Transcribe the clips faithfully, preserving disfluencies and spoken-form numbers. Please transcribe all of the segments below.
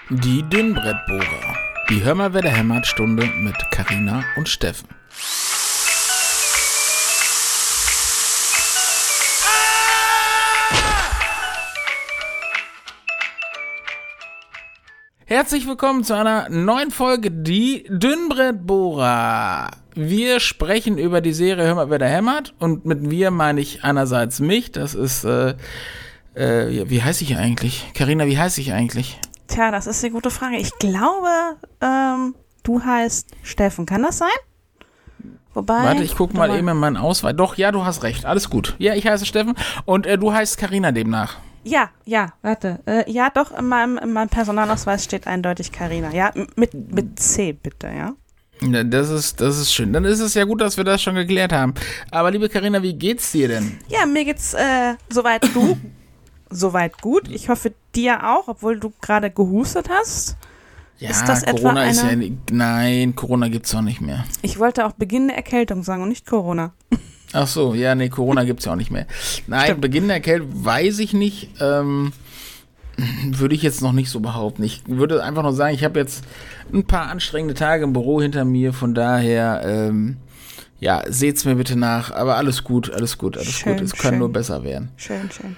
Die Dünnbrettbohrer. Die Hör mal, wer da hämmert Stunde mit Carina und Steffen. Herzlich willkommen zu einer neuen Folge Die Dünnbrettbohrer. Wir sprechen über die Serie Hör mal, wer da hämmert. Und mit wir meine ich einerseits mich, das ist, äh, äh, wie heiße ich eigentlich? Carina, wie heiße ich eigentlich? Tja, das ist eine gute Frage. Ich glaube, ähm, du heißt Steffen. Kann das sein? Wobei. Warte, ich gucke mal eben in meinen Ausweis. Doch, ja, du hast recht. Alles gut. Ja, ich heiße Steffen und äh, du heißt Carina demnach. Ja, ja, warte. Äh, ja, doch, in meinem, in meinem Personalausweis steht eindeutig Carina. Ja, mit, mit C, bitte, ja. Ja, das ist, das ist schön. Dann ist es ja gut, dass wir das schon geklärt haben. Aber liebe Carina, wie geht's dir denn? Ja, mir geht's äh, soweit du. Soweit gut. Ich hoffe, dir auch, obwohl du gerade gehustet hast. Ja, ist das Corona etwa ist eine... ja... Nein, Corona gibt's auch nicht mehr. Ich wollte auch beginnende Erkältung sagen und nicht Corona. Ach so, ja, nee, Corona gibt's ja auch nicht mehr. Nein, Stimmt. Beginn der Erkältung weiß ich nicht. Ähm, würde ich jetzt noch nicht so behaupten. Ich würde einfach nur sagen, ich habe jetzt ein paar anstrengende Tage im Büro hinter mir. Von daher, ähm, ja, seht's mir bitte nach. Aber alles gut, alles gut, alles schön, gut. Es kann schön. nur besser werden. Schön, schön.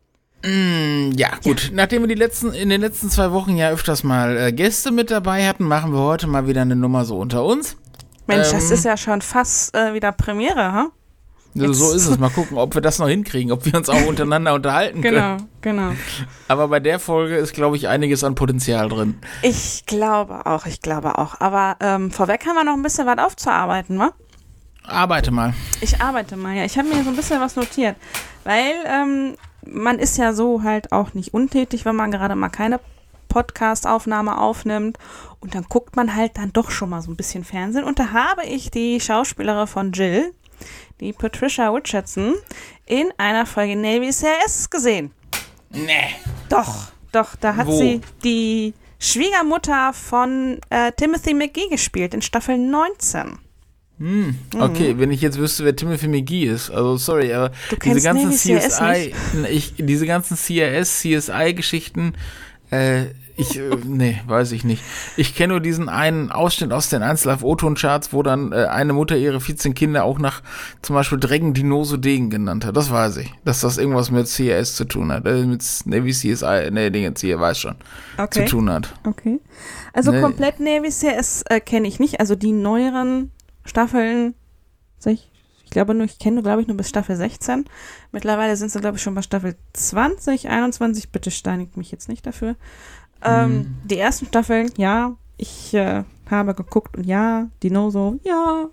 Mm, ja, gut. Ja. Nachdem wir die letzten, in den letzten zwei Wochen ja öfters mal äh, Gäste mit dabei hatten, machen wir heute mal wieder eine Nummer so unter uns. Mensch, ähm, das ist ja schon fast äh, wieder Premiere, ha? Huh? So ist es. Mal gucken, ob wir das noch hinkriegen, ob wir uns auch untereinander unterhalten können. Genau, genau. Aber bei der Folge ist, glaube ich, einiges an Potenzial drin. Ich glaube auch, ich glaube auch. Aber ähm, vorweg haben wir noch ein bisschen was aufzuarbeiten, wa? Arbeite mal. Ich arbeite mal, ja. Ich habe mir so ein bisschen was notiert. Weil ähm, man ist ja so halt auch nicht untätig, wenn man gerade mal keine Podcast-Aufnahme aufnimmt. Und dann guckt man halt dann doch schon mal so ein bisschen Fernsehen. Und da habe ich die Schauspielerin von Jill, die Patricia Richardson, in einer Folge Navy C I S gesehen. Nee. Doch, doch, da hat Wo? sie die Schwiegermutter von äh, Timothy McGee gespielt in Staffel neunzehn. Hm, okay, mhm. Wenn ich jetzt wüsste, wer Timothy McGee ist, also sorry, aber du diese ganzen Navy C S I, C I S ich, diese ganzen C I S, C S I-Geschichten, äh, ich, äh, nee, weiß ich nicht. Ich kenne nur diesen einen Ausschnitt aus den Einzel-O-Ton-Charts, wo dann äh, eine Mutter ihre vierzehn Kinder auch nach zum Beispiel Dreggen Dinoso Degen genannt hat. Das weiß ich, dass das irgendwas mit C I S zu tun hat, äh, mit Navy C S I, nee, Dinge, C, weiß schon, okay. zu tun hat. Okay. Also nee. Komplett Navy C I S äh, kenne ich nicht, also die neueren Staffeln, ich glaube nur, ich kenne, glaube ich, nur bis Staffel sechzehn. Mittlerweile sind sie, glaube ich, schon bei Staffel zwanzig, einundzwanzig. Bitte steinigt mich jetzt nicht dafür. Ähm, mhm. Die ersten Staffeln, ja, ich äh, habe geguckt und ja, Dinoso, ja.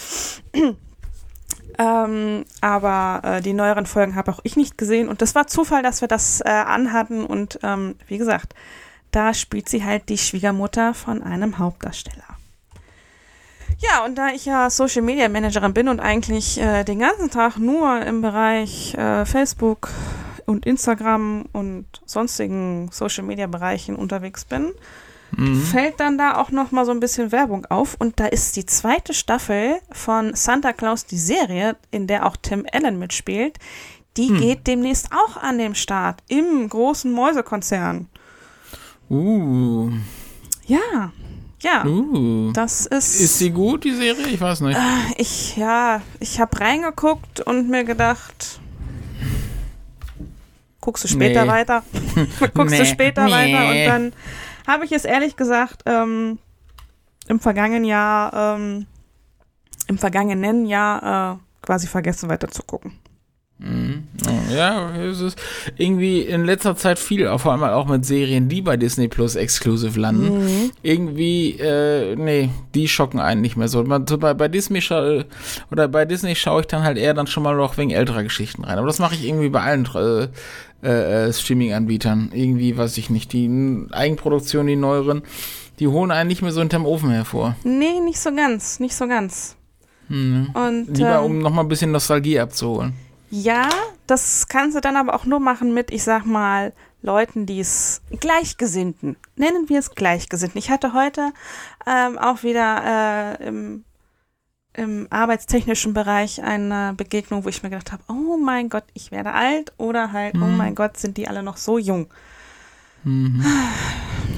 ähm, aber äh, die neueren Folgen habe auch ich nicht gesehen. Und das war Zufall, dass wir das äh, anhatten. Und ähm, wie gesagt, da spielt sie halt die Schwiegermutter von einem Hauptdarsteller. Ja, und da ich ja Social Media Managerin bin und eigentlich äh, den ganzen Tag nur im Bereich äh, Facebook und Instagram und sonstigen Social Media Bereichen unterwegs bin, mhm. fällt dann da auch noch mal so ein bisschen Werbung auf. Und da ist die zweite Staffel von Santa Claus, die Serie, in der auch Tim Allen mitspielt, die mhm. geht demnächst auch an den Start im großen Mäusekonzern. Uh. Ja. Ja, uh, das ist... Ist sie gut, die Serie? Ich weiß nicht. Äh, ich, ja, ich habe reingeguckt und mir gedacht, guckst du später nee. weiter? guckst nee. du später nee. weiter? Und dann habe ich es ehrlich gesagt ähm, im vergangenen Jahr, ähm, im vergangenen Jahr äh, quasi vergessen weiter zu gucken. Ja, es ist irgendwie in letzter Zeit viel, vor allem auch mit Serien, die bei Disney Plus exklusiv landen. Mhm. Irgendwie, äh, nee, die schocken einen nicht mehr so. Bei, bei Disney scha- oder bei Disney schaue ich dann halt eher dann schon mal noch wegen älterer Geschichten rein. Aber das mache ich irgendwie bei allen äh, äh, Streaming-Anbietern. Irgendwie, weiß ich nicht, die Eigenproduktionen, die neueren, die holen einen nicht mehr so hinterm Ofen hervor. Nee, nicht so ganz, nicht so ganz. Mhm. Und, lieber, ähm, um nochmal ein bisschen Nostalgie abzuholen. Ja, das kannst du dann aber auch nur machen mit, ich sag mal, Leuten, die es Gleichgesinnten, nennen wir es Gleichgesinnten. Ich hatte heute ähm, auch wieder äh, im, im arbeitstechnischen Bereich eine Begegnung, wo ich mir gedacht habe, oh mein Gott, ich werde alt oder halt, mhm. oh mein Gott, sind die alle noch so jung. Mhm.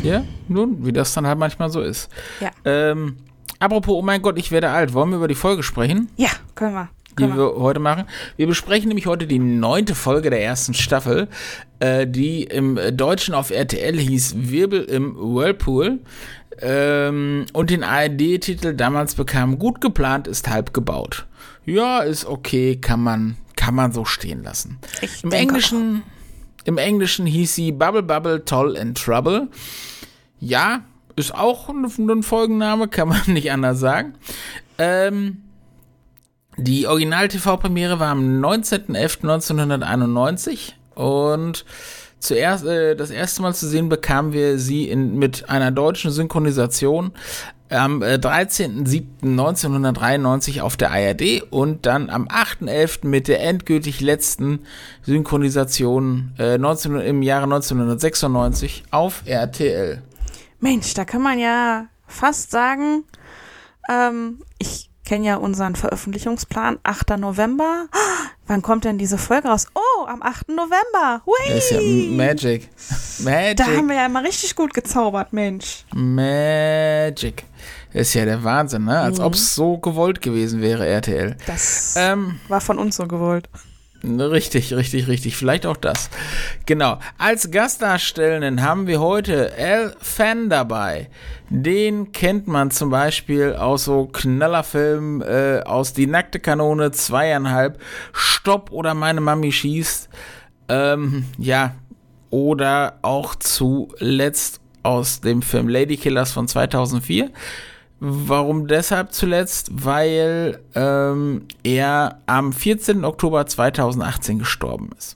Ja, nun, wie das dann halt manchmal so ist. Ja. Ähm, apropos, oh mein Gott, ich werde alt. Wollen wir über die Folge sprechen? Ja, können wir. Die wir, wir heute machen. Wir besprechen nämlich heute die neunte Folge der ersten Staffel, äh, die im Deutschen auf R T L hieß Wirbel im Whirlpool ähm, und den A R D-Titel damals bekam Gut geplant ist halb gebaut. Ja, ist okay, kann man, kann man so stehen lassen. Ich Im denke Englischen, im Englischen hieß sie Bubble Bubble Toll and Trouble. Ja, ist auch ein, ein Folgenname, kann man nicht anders sagen. Ähm, Die Original-T V-Premiere war am neunzehnten elften neunzehnhunderteinundneunzig und zuerst äh, das erste Mal zu sehen bekamen wir sie in, mit einer deutschen Synchronisation am äh, dreizehnten siebten neunzehnhundertdreiundneunzig auf der A R D und dann am achten elften mit der endgültig letzten Synchronisation äh, neunzehn, im Jahre neunzehnhundertsechsundneunzig auf R T L. Mensch, da kann man ja fast sagen, ähm, ich kenne ja unseren Veröffentlichungsplan, achter November. Oh, wann kommt denn diese Folge raus? Oh, am achten November. Hui. Das ist ja Magic. Magic. Da haben wir ja mal richtig gut gezaubert, Mensch. Magic. Das ist ja der Wahnsinn, ne? Als mhm. ob es so gewollt gewesen wäre, R T L. Das ähm, war von uns so gewollt. Richtig, richtig, richtig. Vielleicht auch das. Genau. Als Gastdarstellenden haben wir heute Al Fan dabei. Den kennt man zum Beispiel aus so Knallerfilmen, äh, aus Die nackte Kanone, Zweieinhalb, Stopp oder Meine Mami schießt. Ähm, ja. Oder auch zuletzt aus dem Film Ladykillers von zweitausendvier. Warum deshalb zuletzt? Weil ähm, er am vierzehnten Oktober zweitausendachtzehn gestorben ist.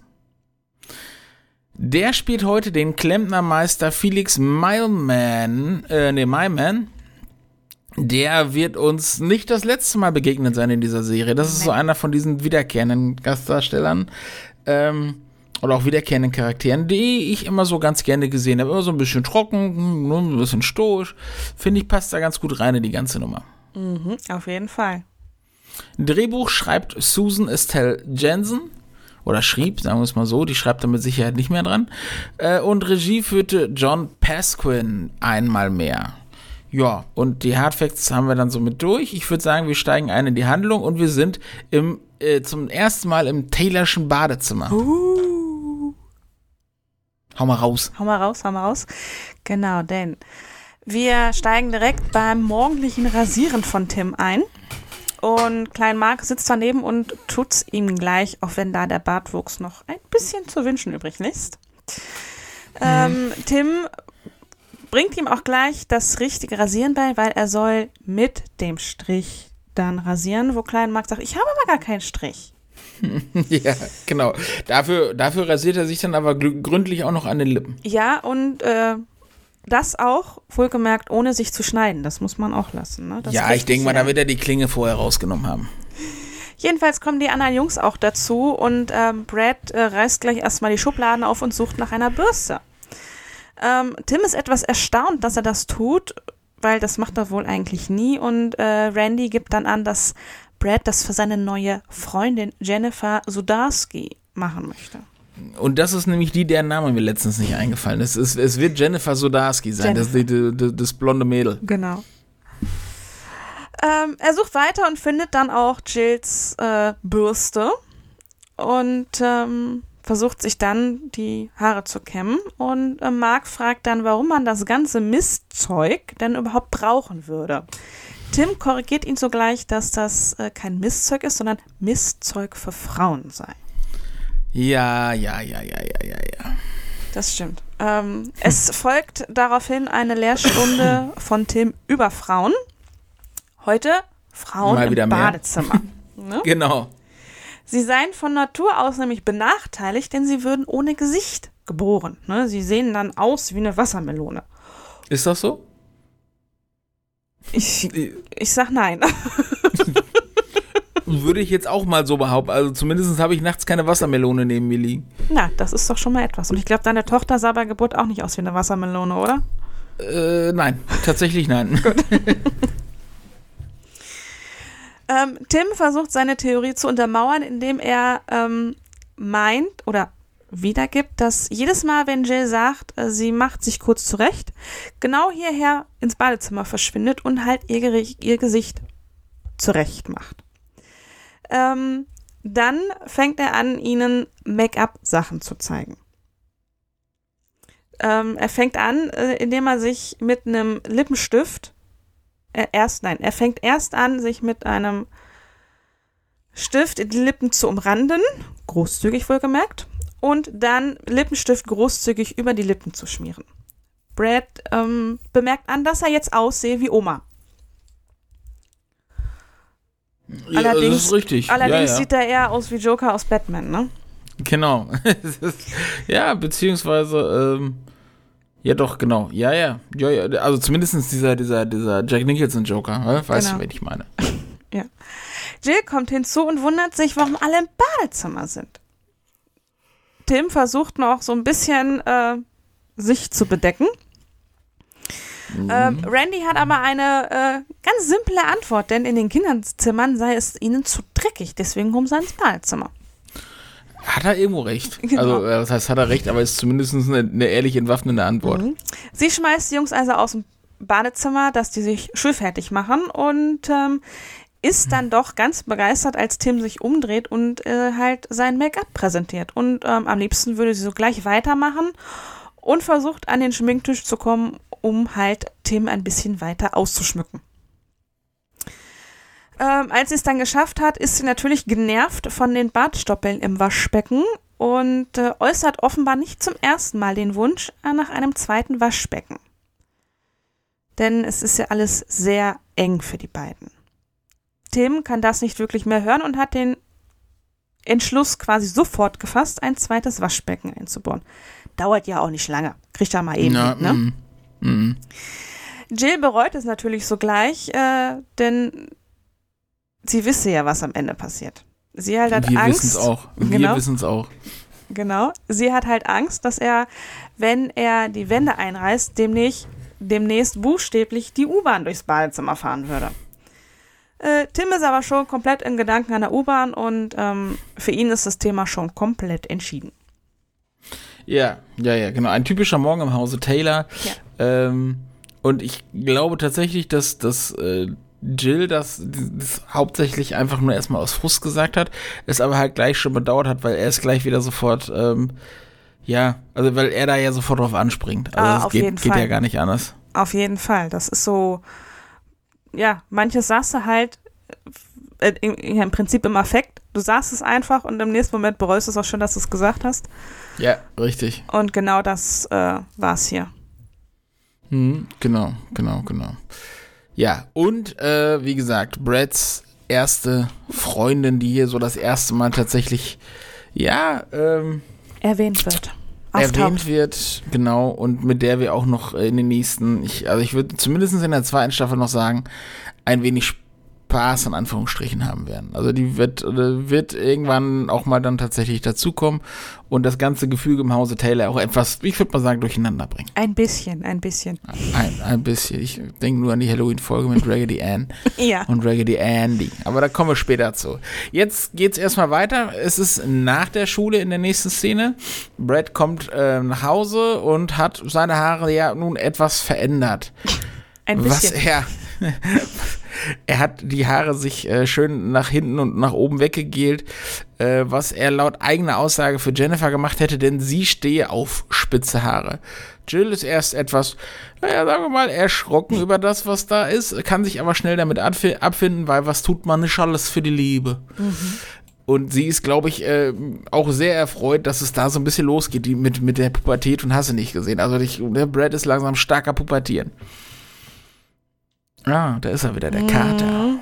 Der spielt heute den Klempnermeister Felix Mileman, äh, nee, Mileman. Der wird uns nicht das letzte Mal begegnet sein in dieser Serie. Das ist so einer von diesen wiederkehrenden Gastdarstellern. Ähm, Oder auch wiederkehrenden Charakteren, die ich immer so ganz gerne gesehen habe. Immer so ein bisschen trocken, ein bisschen stoisch. Finde ich, passt da ganz gut rein in die ganze Nummer. Mhm, auf jeden Fall. Ein Drehbuch schreibt Susan Estelle Jensen. Oder schrieb, sagen wir es mal so. Die schreibt da mit Sicherheit nicht mehr dran. Und Regie führte John Pasquin einmal mehr. Ja, und die Hardfacts haben wir dann so mit durch. Ich würde sagen, wir steigen ein in die Handlung und wir sind im, äh, zum ersten Mal im Taylorschen Badezimmer. Uh. Hau mal raus. Hau mal raus, hau mal raus. Genau, denn wir steigen direkt beim morgendlichen Rasieren von Tim ein. Und Klein Mark sitzt daneben und tut's ihm gleich, auch wenn da der Bartwuchs noch ein bisschen zu wünschen übrig lässt. Mhm. Ähm, Tim bringt ihm auch gleich das richtige Rasieren bei, weil er soll mit dem Strich dann rasieren, wo Klein Mark sagt, ich habe aber gar keinen Strich. Ja, genau. Dafür, dafür rasiert er sich dann aber gründlich auch noch an den Lippen. Ja, und äh, das auch, wohlgemerkt, ohne sich zu schneiden. Das muss man auch lassen. Ne? Das ja, ich denke mal, da wird er die Klinge vorher rausgenommen haben. Jedenfalls kommen die anderen Jungs auch dazu und ähm, Brad äh, reißt gleich erstmal die Schubladen auf und sucht nach einer Bürste. Ähm, Tim ist etwas erstaunt, dass er das tut, weil das macht er wohl eigentlich nie. Und äh, Randy gibt dann an, dass Brad das für seine neue Freundin Jennifer Sudarski machen möchte. Und das ist nämlich die, deren Name mir letztens nicht eingefallen ist. Es, es wird Jennifer Sudarski sein, das, die, die, die, das blonde Mädel. Genau. Ähm, er sucht weiter und findet dann auch Jills äh, Bürste und ähm, versucht sich dann die Haare zu kämmen. Und äh, Mark fragt dann, warum man das ganze Mistzeug denn überhaupt brauchen würde. Tim korrigiert ihn sogleich, dass das äh, kein Mistzeug ist, sondern Mistzeug für Frauen sei. Ja, ja, ja, ja, ja, ja, ja. Das stimmt. Ähm, es folgt daraufhin eine Lehrstunde von Tim über Frauen. Heute Frauen Mal wieder im mehr. Badezimmer. Ne? Genau. Sie seien von Natur aus nämlich benachteiligt, denn sie würden ohne Gesicht geboren. Ne? Sie sehen dann aus wie eine Wassermelone. Ist das so? Ich, ich sag nein. Würde ich jetzt auch mal so behaupten. Also zumindest habe ich nachts keine Wassermelone neben mir liegen. Na, das ist doch schon mal etwas. Und ich glaube, deine Tochter sah bei Geburt auch nicht aus wie eine Wassermelone, oder? Äh, nein. Tatsächlich nein. Gut. ähm, Tim versucht seine Theorie zu untermauern, indem er ähm, meint oder wiedergibt, dass jedes Mal, wenn Jill sagt, sie macht sich kurz zurecht, genau hierher ins Badezimmer verschwindet und halt ihr, Gericht, ihr Gesicht zurecht macht. Ähm, dann fängt er an, ihnen Make-up-Sachen zu zeigen. Ähm, er fängt an, äh, indem er sich mit einem Lippenstift, äh, erst, nein, er fängt erst an, sich mit einem Stift die Lippen zu umranden, großzügig wohlgemerkt, und dann Lippenstift großzügig über die Lippen zu schmieren. Brad ähm, bemerkt an, dass er jetzt aussehe wie Oma. Ja, allerdings das ist richtig. allerdings ja, ja. sieht er eher aus wie Joker aus Batman, ne? Genau. ja, beziehungsweise, ähm, ja doch, genau. Ja, ja. ja, ja. Also zumindest dieser, dieser, dieser Jack Nicholson Joker, ne? Weißt genau. du, wen ich meine? Ja. Jill kommt hinzu und wundert sich, warum alle im Badezimmer sind. Tim versucht noch so ein bisschen äh, sich zu bedecken. Mhm. Ähm, Randy hat aber eine äh, ganz simple Antwort, denn in den Kinderzimmern sei es ihnen zu dreckig, deswegen kommen sie ins Badezimmer. Hat er irgendwo recht. Genau. Also, das heißt, hat er recht, aber ist zumindest eine, eine ehrlich entwaffnende Antwort. Mhm. Sie schmeißt die Jungs also aus dem Badezimmer, dass die sich schulfertig machen und ähm, ist dann doch ganz begeistert, als Tim sich umdreht und äh, halt sein Make-up präsentiert. Und ähm, am liebsten würde sie so gleich weitermachen und versucht an den Schminktisch zu kommen, um halt Tim ein bisschen weiter auszuschmücken. Ähm, als sie es dann geschafft hat, ist sie natürlich genervt von den Bartstoppeln im Waschbecken und äh, äußert offenbar nicht zum ersten Mal den Wunsch nach einem zweiten Waschbecken. Denn es ist ja alles sehr eng für die beiden. Tim kann das nicht wirklich mehr hören und hat den Entschluss quasi sofort gefasst, ein zweites Waschbecken einzubauen. Dauert ja auch nicht lange. Kriegt er mal eben Na, mit, ne? Mm, mm. Jill bereut es natürlich sogleich, äh, denn sie wisse ja, was am Ende passiert. Sie halt hat Wir Angst. wissen es auch. Wir Genau. wissen es auch. Genau. Sie hat halt Angst, dass er, wenn er die Wände einreißt, demnächst, demnächst buchstäblich die U-Bahn durchs Badezimmer fahren würde. Äh, Tim ist aber schon komplett in Gedanken an der U-Bahn und ähm, für ihn ist das Thema schon komplett entschieden. Ja, ja, ja, genau. Ein typischer Morgen im Hause Taylor. Ja. Ähm, und ich glaube tatsächlich, dass, dass äh, Jill das, das hauptsächlich einfach nur erstmal aus Frust gesagt hat, es aber halt gleich schon bedauert hat, weil er es gleich wieder sofort, ähm, ja, also weil er da ja sofort drauf anspringt. Also Ah, das auf geht, jeden geht Fall. ja gar nicht anders. Auf jeden Fall. Das ist so, ja, manches sagst du halt äh, im, im Prinzip im Affekt. Du sagst es einfach und im nächsten Moment bereust es auch schon, dass du es gesagt hast. Ja, richtig. Und genau das äh, war es hier. Mhm, genau, genau, genau. Ja, und äh, wie gesagt, Brads erste Freundin, die hier so das erste Mal tatsächlich, ja, ähm, Erwähnt wird. erwähnt Auftaucht. wird, genau, und mit der wir auch noch in den nächsten, ich, also ich würde zumindest in der zweiten Staffel noch sagen, ein wenig Spaß in Anführungsstrichen haben werden. Also die wird, wird irgendwann auch mal dann tatsächlich dazukommen und das ganze Gefüge im Hause Taylor auch etwas, ich würde mal sagen, durcheinander bringen. Ein bisschen, ein bisschen. Ein, ein bisschen. Ich denke nur an die Halloween-Folge mit Raggedy Ann Ja. und Raggedy Andy. Aber da kommen wir später zu. Jetzt geht's erstmal weiter. Es ist nach der Schule in der nächsten Szene. Brad kommt äh, nach Hause und hat seine Haare ja nun etwas verändert. Ein Was bisschen. er... Er hat die Haare sich äh, schön nach hinten und nach oben weggegelt, äh, was er laut eigener Aussage für Jennifer gemacht hätte, denn sie stehe auf spitze Haare. Jill ist erst etwas, naja, sagen wir mal, erschrocken über das, was da ist, kann sich aber schnell damit abf- abfinden, weil was tut man nicht alles für die Liebe. Mhm. Und sie ist, glaube ich, äh, auch sehr erfreut, dass es da so ein bisschen losgeht die, mit, mit der Pubertät und hast du nicht gesehen. Also ich, der Brad ist langsam starker Pubertieren. Ah, da ist er wieder, der Kater.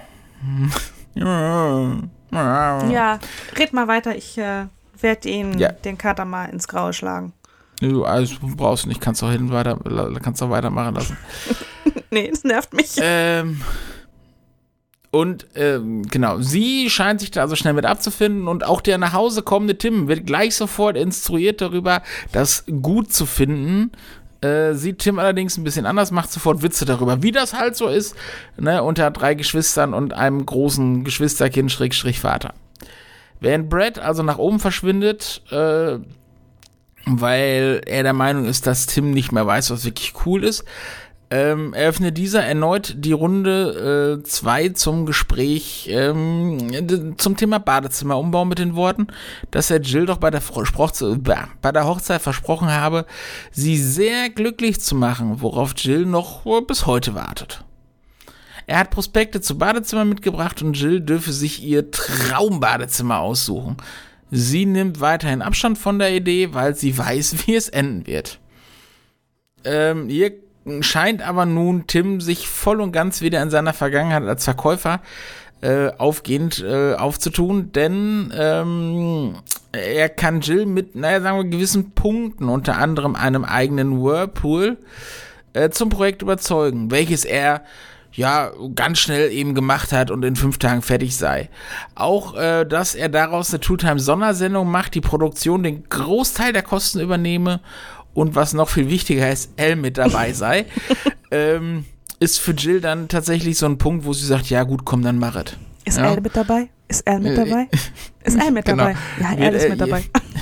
Mhm. Ja, red mal weiter. Ich äh, werde ihn, Ja. den Kater mal ins Graue schlagen. Du also, brauchst nicht, kannst doch hin weiter, kannst doch weitermachen lassen. Nee, das nervt mich. ähm, und ähm, genau, sie scheint sich da also schnell mit abzufinden und auch der nach Hause kommende Tim wird gleich sofort instruiert darüber, das gut zu finden. Äh, sieht Tim allerdings ein bisschen anders, macht sofort Witze darüber, wie das halt so ist, ne, unter drei Geschwistern und einem großen Geschwisterkind, Schrägstrich Vater. Während Brad also nach oben verschwindet, äh, weil er der Meinung ist, dass Tim nicht mehr weiß, was wirklich cool ist. Ähm, eröffnet dieser erneut die Runde zwei äh, zum Gespräch ähm, zum Thema Badezimmerumbau mit den Worten, dass er Jill doch bei der, bei der Hochzeit versprochen habe, sie sehr glücklich zu machen, worauf Jill noch äh, bis heute wartet. Er hat Prospekte zu Badezimmer mitgebracht und Jill dürfe sich ihr Traumbadezimmer aussuchen. Sie nimmt weiterhin Abstand von der Idee, weil sie weiß, wie es enden wird. Ähm, ihr scheint aber nun Tim sich voll und ganz wieder in seiner Vergangenheit als Verkäufer äh, aufgehend äh, aufzutun, denn ähm, er kann Jill mit, naja, sagen wir, gewissen Punkten, unter anderem einem eigenen Whirlpool, äh, zum Projekt überzeugen, welches er ja ganz schnell eben gemacht hat und in fünf Tagen fertig sei. Auch, äh, dass er daraus eine Two-Time-Sondersendung macht, die Produktion den Großteil der Kosten übernehme und was noch viel wichtiger ist, Elle mit dabei sei, ähm, ist für Jill dann tatsächlich so ein Punkt, wo sie sagt, ja gut, komm, dann mach es. Ist ja? Elle mit dabei? Ist Elle mit dabei? Ist Elle mit genau. dabei? Ja, Elle ist mit dabei.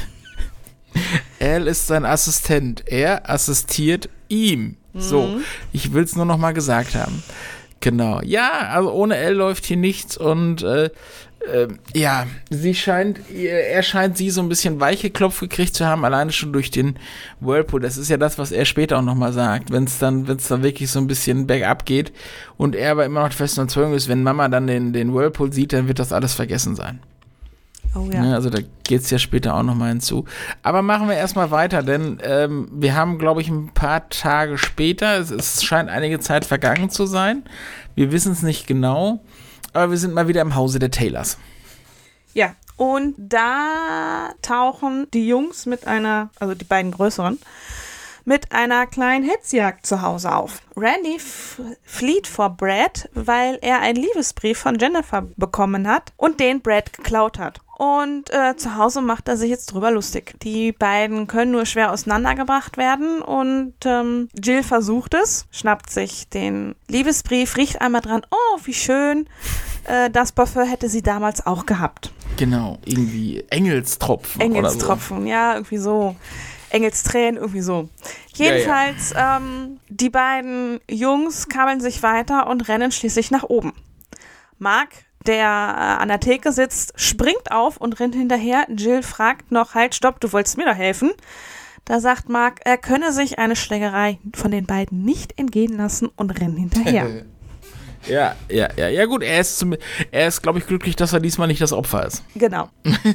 Elle ist sein Assistent. Er assistiert ihm. Mhm. So, ich will es nur noch mal gesagt haben. Genau. Ja, also ohne Elle läuft hier nichts und äh, äh, ja, sie scheint, er scheint sie so ein bisschen weiche Klopf gekriegt zu haben, alleine schon durch den Whirlpool. Das ist ja das, was er später auch nochmal sagt, wenn es dann, wenn es dann wirklich so ein bisschen bergab geht und er aber immer noch fest in Überzeugung ist, wenn Mama dann den, den Whirlpool sieht, dann wird das alles vergessen sein. Oh ja. Ja, also da geht's ja später auch nochmal hinzu. Aber machen wir erstmal weiter, denn ähm, wir haben, glaube ich, ein paar Tage später, es, es scheint einige Zeit vergangen zu sein. Wir wissen es nicht genau, aber wir sind mal wieder im Hause der Taylors. Ja, und da tauchen die Jungs mit einer, also die beiden größeren, mit einer kleinen Hetzjagd zu Hause auf. Randy f- flieht vor Brad, weil er einen Liebesbrief von Jennifer bekommen hat und den Brad geklaut hat. Und äh, zu Hause macht er sich jetzt drüber lustig. Die beiden können nur schwer auseinandergebracht werden und ähm, Jill versucht es, schnappt sich den Liebesbrief, riecht einmal dran, oh, wie schön, äh, das Parfum hätte sie damals auch gehabt. Genau, irgendwie Engelstropfen. Engelstropfen, oder so. Ja, irgendwie so. Engelstränen, irgendwie so. Jedenfalls, ja, ja. Ähm, die beiden Jungs kabeln sich weiter und rennen schließlich nach oben. Mark, der äh, an der Theke sitzt, springt auf und rennt hinterher. Jill fragt noch, halt, stopp, du wolltest mir doch helfen. Da sagt Mark, er könne sich eine Schlägerei von den beiden nicht entgehen lassen und rennt hinterher. Ja, ja, ja, ja gut, er ist, zum, er ist, glaube ich, glücklich, dass er diesmal nicht das Opfer ist. Genau.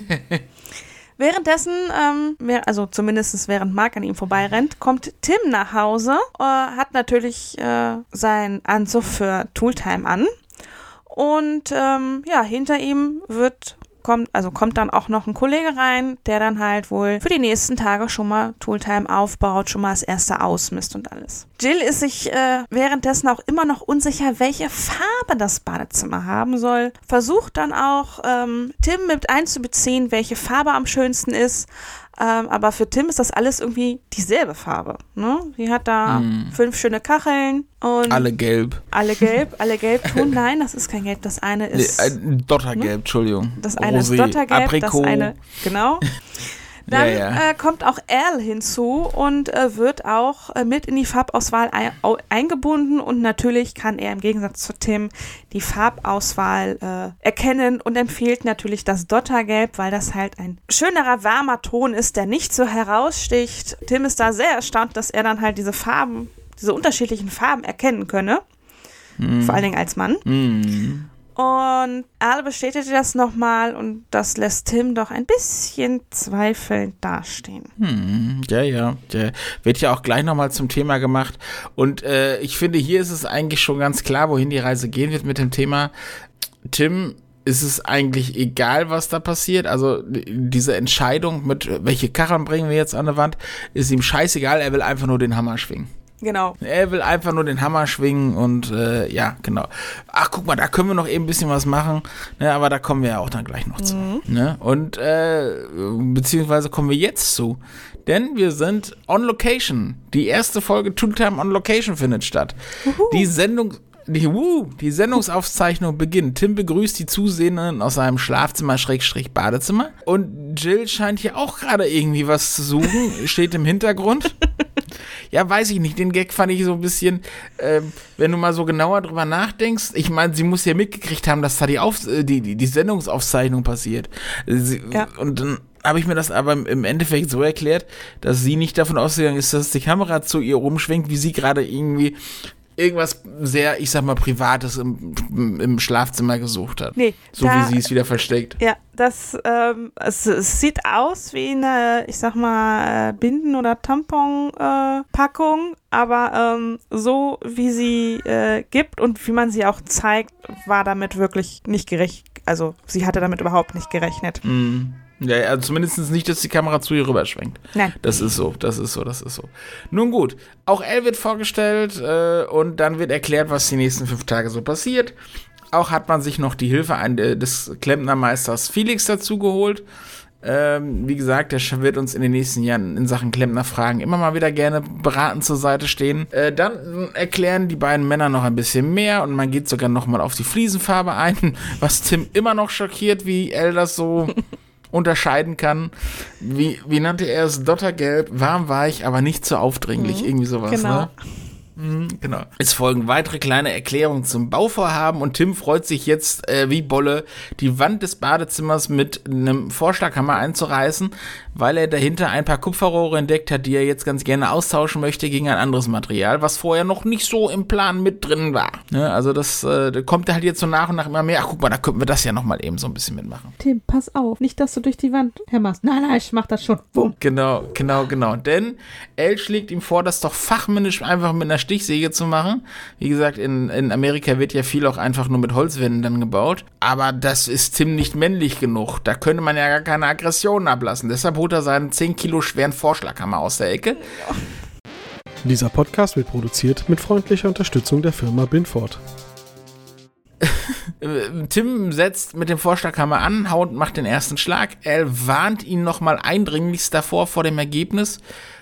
Währenddessen, ähm, also zumindest während Mark an ihm vorbeirennt, kommt Tim nach Hause, äh, hat natürlich äh, seinen Anzug für Tooltime an und ähm, ja, hinter ihm wird kommt, also kommt dann auch noch ein Kollege rein, der dann halt wohl für die nächsten Tage schon mal Tooltime aufbaut, schon mal das erste ausmisst und alles. Jill ist sich äh, währenddessen auch immer noch unsicher, welche Farbe das Badezimmer haben soll. Versucht dann auch ähm, Tim mit einzubeziehen, welche Farbe am schönsten ist. Ähm, aber für Tim ist das alles irgendwie dieselbe Farbe. Ne? Sie hat da mm. fünf schöne Kacheln. Und alle gelb. Alle gelb, alle gelb tun. Nein, das ist kein Gelb. Das eine ist... Nee, äh, Dottergelb, ne? Entschuldigung. Das eine Rosé, ist Dottergelb, Aprikot. Das eine... Genau. Dann ja, ja. Äh, kommt auch Al hinzu und äh, wird auch äh, mit in die Farbauswahl ein, au, eingebunden und natürlich kann er im Gegensatz zu Tim die Farbauswahl äh, erkennen und empfiehlt natürlich das Dottergelb, weil das halt ein schönerer, warmer Ton ist, der nicht so heraussticht. Tim ist da sehr erstaunt, dass er dann halt diese Farben, diese unterschiedlichen Farben erkennen könne, mm. vor allen Dingen als Mann. Mm. Und Al bestätigte das nochmal und das lässt Tim doch ein bisschen zweifelnd dastehen. Hm, ja, ja, der wird ja auch gleich nochmal zum Thema gemacht. Und äh, ich finde, hier ist es eigentlich schon ganz klar, wohin die Reise gehen wird mit dem Thema. Tim ist es eigentlich egal, was da passiert. Also diese Entscheidung mit, welche Kacheln bringen wir jetzt an die Wand, ist ihm scheißegal, er will einfach nur den Hammer schwingen. Genau. Er will einfach nur den Hammer schwingen und äh, ja, genau. Ach, guck mal, da können wir noch eben ein bisschen was machen, ne, aber da kommen wir ja auch dann gleich noch zu. Mhm. Ne? Und äh, beziehungsweise kommen wir jetzt zu, denn wir sind on location. Die erste Folge Tooltime on Location findet statt. Uhu. Die Sendung die, uh, die Sendungsaufzeichnung beginnt. Tim begrüßt die Zusehenden aus seinem Schlafzimmer Schrägstrich Badezimmer und Jill scheint hier auch gerade irgendwie was zu suchen, steht im Hintergrund. Ja, weiß ich nicht, den Gag fand ich so ein bisschen, äh, wenn du mal so genauer drüber nachdenkst, ich meine, sie muss ja mitgekriegt haben, dass da die, Auf- die, die, die Sendungsaufzeichnung passiert. Sie, ja. Und dann habe ich mir das aber im Endeffekt so erklärt, dass sie nicht davon ausgegangen ist, dass die Kamera zu ihr rumschwenkt, wie sie gerade irgendwie irgendwas sehr, ich sag mal, Privates im, im Schlafzimmer gesucht hat. Nee, so da, wie sie es wieder versteckt. Ja, das, ähm, es, es sieht aus wie eine, ich sag mal, Binden- oder Tampon-Packung, äh, aber ähm, so wie sie äh, gibt und wie man sie auch zeigt, war damit wirklich nicht gerecht. Also sie hatte damit überhaupt nicht gerechnet. Mhm. Ja, also zumindest nicht, dass die Kamera zu ihr rüberschwenkt. Nein. Das ist so, das ist so, das ist so. Nun gut, auch Elle wird vorgestellt äh, und dann wird erklärt, was die nächsten fünf Tage so passiert. Auch hat man sich noch die Hilfe ein, äh, des Klempnermeisters Felix dazu geholt. Ähm, wie gesagt, der wird uns in den nächsten Jahren in Sachen Klempnerfragen immer mal wieder gerne beratend zur Seite stehen. Äh, dann erklären die beiden Männer noch ein bisschen mehr und man geht sogar noch mal auf die Fliesenfarbe ein, was Tim immer noch schockiert, wie Elle das so unterscheiden kann. Wie, wie nannte er es? Dottergelb, warm, weich, aber nicht zu aufdringlich. Mhm, irgendwie sowas, genau. Ne? Mhm, genau. Es folgen weitere kleine Erklärungen zum Bauvorhaben und Tim freut sich jetzt äh, wie Bolle, die Wand des Badezimmers mit einem Vorschlaghammer einzureißen, weil er dahinter ein paar Kupferrohre entdeckt hat, die er jetzt ganz gerne austauschen möchte gegen ein anderes Material, was vorher noch nicht so im Plan mit drin war. Ne? Also das äh, kommt halt jetzt so nach und nach immer mehr. Ach, guck mal, da könnten wir das ja nochmal eben so ein bisschen mitmachen. Tim, pass auf, nicht, dass du durch die Wand hämmerst. Nein, nein, ich mach das schon. Bumm. Genau, genau, genau. Denn Elle schlägt ihm vor, das doch fachmännisch einfach mit einer Stichsäge zu machen. Wie gesagt, in, in Amerika wird ja viel auch einfach nur mit Holzwänden dann gebaut. Aber das ist Tim nicht männlich genug. Da könnte man ja gar keine Aggressionen ablassen. Deshalb holt er seinen zehn Kilo schweren Vorschlaghammer aus der Ecke. Dieser Podcast wird produziert mit freundlicher Unterstützung der Firma Binford. Tim setzt mit dem Vorschlaghammer an, haut, macht den ersten Schlag. Er warnt ihn nochmal eindringlichst davor, vor dem Ergebnis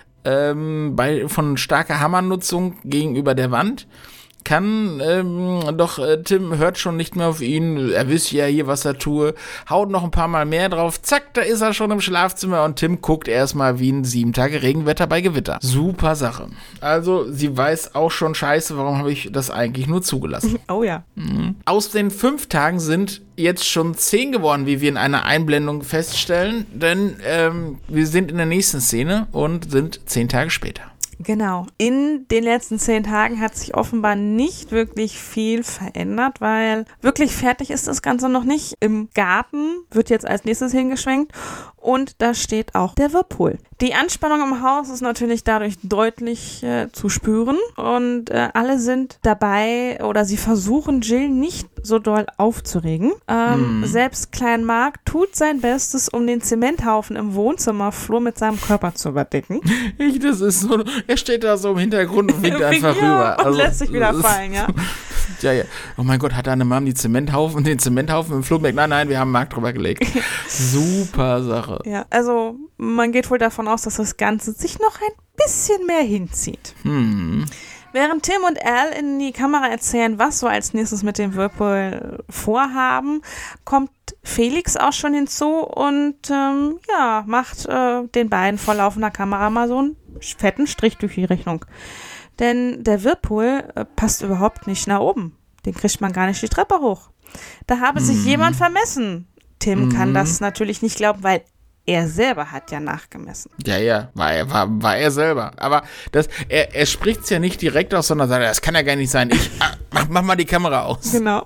ähm, bei, von starker Hammernutzung gegenüber der Wand. Kann, ähm, doch äh, Tim hört schon nicht mehr auf ihn, er wisse ja hier, was er tue, haut noch ein paar Mal mehr drauf, zack, da ist er schon im Schlafzimmer und Tim guckt erstmal wie ein sieben Tage Regenwetter bei Gewitter. Super Sache. Also, sie weiß auch schon, scheiße, warum habe ich das eigentlich nur zugelassen? Oh ja. Mhm. Aus den fünf Tagen sind jetzt schon zehn geworden, wie wir in einer Einblendung feststellen, denn ähm, wir sind in der nächsten Szene und sind zehn Tage später. Genau. In den letzten zehn Tagen hat sich offenbar nicht wirklich viel verändert, weil wirklich fertig ist das Ganze noch nicht. Im Garten wird jetzt als nächstes hingeschwenkt und da steht auch der Whirlpool. Die Anspannung im Haus ist natürlich dadurch deutlich äh, zu spüren und äh, alle sind dabei oder sie versuchen Jill nicht so doll aufzuregen. Ähm, mm. Selbst Klein Mark tut sein Bestes, um den Zementhaufen im Wohnzimmerflur mit seinem Körper zu überdecken. Ich, das ist so, er steht da so im Hintergrund und winkt einfach ja, rüber. Und also, lässt sich wieder fallen, ja. Ja, ja. Oh mein Gott, hat deine Mom die Zementhaufen, den Zementhaufen im Flur? Nein, nein, wir haben Mark drüber gelegt. Super Sache. Ja, also man geht wohl davon aus, dass das Ganze sich noch ein bisschen mehr hinzieht. Hm. Während Tim und Al in die Kamera erzählen, was so als nächstes mit dem Whirlpool vorhaben, kommt Felix auch schon hinzu und ähm, ja, macht äh, den beiden vor laufender Kamera mal so einen fetten Strich durch die Rechnung. Denn der Whirlpool äh, passt überhaupt nicht nach oben. Den kriegt man gar nicht die Treppe hoch. Da habe sich mm. jemand vermessen. Tim mm. kann das natürlich nicht glauben, weil er selber hat ja nachgemessen. Ja, ja, war er, war, war er selber. Aber das, er, er spricht es ja nicht direkt aus, sondern sagt, das kann ja gar nicht sein. Ich, ah, mach, mach mal die Kamera aus. Genau.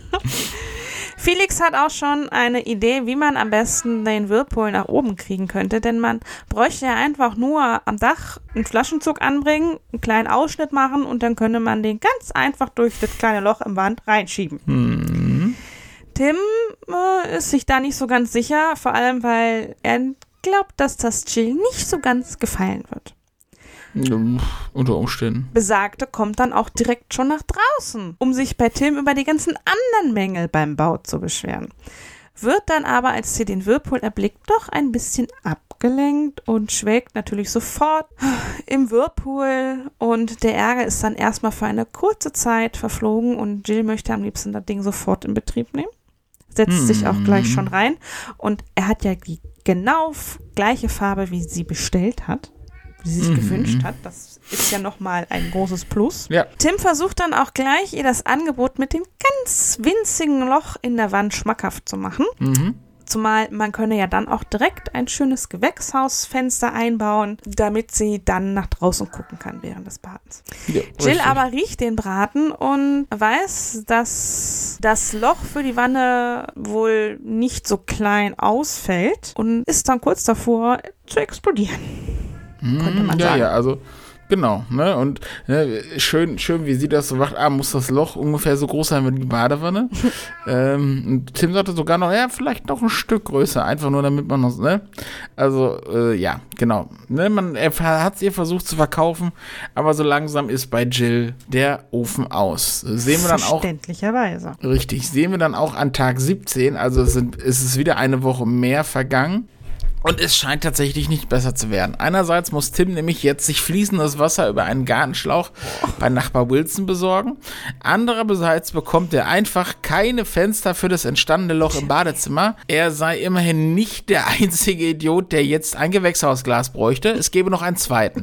Felix hat auch schon eine Idee, wie man am besten den Whirlpool nach oben kriegen könnte, denn man bräuchte ja einfach nur am Dach einen Flaschenzug anbringen, einen kleinen Ausschnitt machen und dann könnte man den ganz einfach durch das kleine Loch im Wand reinschieben. Hm. Tim äh, ist sich da nicht so ganz sicher, vor allem weil er glaubt, dass das Jill nicht so ganz gefallen wird. Unter Umständen. Besagte kommt dann auch direkt schon nach draußen, um sich bei Tim über die ganzen anderen Mängel beim Bau zu beschweren. wird dann aber, als sie den Whirlpool erblickt, doch ein bisschen abgelenkt und schwelgt natürlich sofort im Whirlpool und der Ärger ist dann erstmal für eine kurze Zeit verflogen und Jill möchte am liebsten das Ding sofort in Betrieb nehmen. Setzt hm. sich auch gleich schon rein und er hat ja die genau gleiche Farbe, wie sie bestellt hat, wie sie sich mhm. gewünscht hat. Das ist ja nochmal ein großes Plus. Ja. Tim versucht dann auch gleich, ihr das Angebot mit dem ganz winzigen Loch in der Wand schmackhaft zu machen. Mhm. Zumal man könne ja dann auch direkt ein schönes Gewächshausfenster einbauen, damit sie dann nach draußen gucken kann während des Bratens. Ja, Jill richtig. aber riecht den Braten und weiß, dass das Loch für die Wanne wohl nicht so klein ausfällt und ist dann kurz davor zu explodieren. Könnte man ja, sagen. Ja, also genau, ne, und ne, schön, schön, wie sie das so macht, ah, muss das Loch ungefähr so groß sein wie die Badewanne. ähm, und Tim sagte sogar noch, ja, vielleicht noch ein Stück größer, einfach nur damit man noch, ne, also, äh, ja, genau, ne, man, er hat es ihr versucht zu verkaufen, aber so langsam ist bei Jill der Ofen aus. Sehen wir dann auch, verständlicherweise. Richtig, sehen wir dann auch an Tag siebzehn, also es, sind, es ist wieder eine Woche mehr vergangen. Und es scheint tatsächlich nicht besser zu werden. Einerseits muss Tim nämlich jetzt sich fließendes Wasser über einen Gartenschlauch bei Nachbar Wilson besorgen. Andererseits bekommt er einfach keine Fenster für das entstandene Loch im Badezimmer. Er sei immerhin nicht der einzige Idiot, der jetzt ein Gewächshausglas bräuchte. Es gäbe noch einen zweiten.